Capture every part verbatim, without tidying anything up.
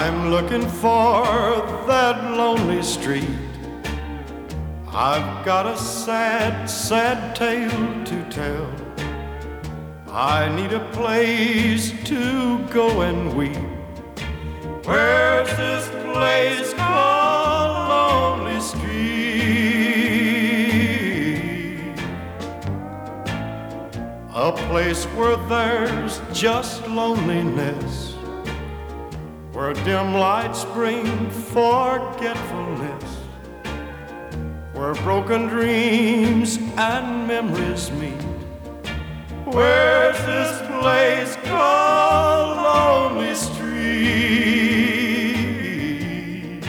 I'm looking for that lonely street. I've got a sad, sad tale to tell. I need a place to go and weep. Where's this place called Lonely Street? A place where there's just loneliness, where dim lights bring forgetfulness, where broken dreams and memories meet. Where's this place called Lonely Street?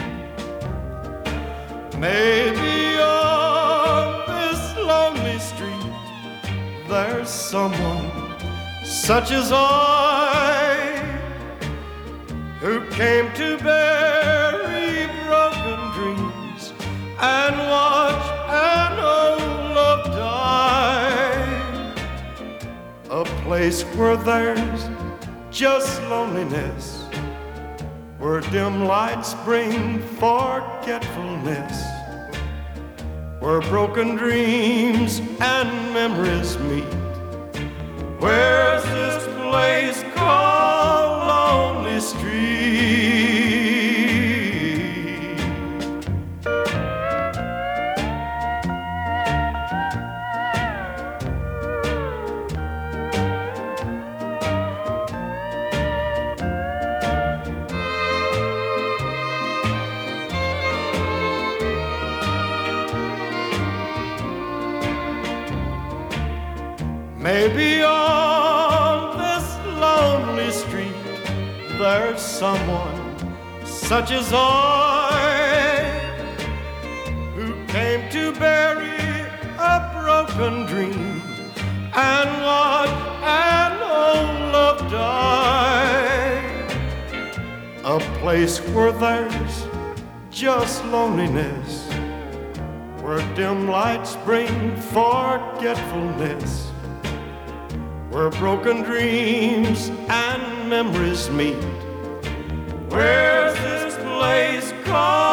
Maybe on this lonely street there's someone such as I, who came to bury broken dreams and watch an old love die. A place where there's just loneliness, where dim lights bring forgetfulness, where broken dreams and memories meet. Where's this place called Lonely Street? Maybe on this lonely street there's someone such as I, who came to bury a broken dream and watch an old love die. A place where there's just loneliness, where dim lights bring forgetfulness, where broken dreams and memories meet. Where's this place called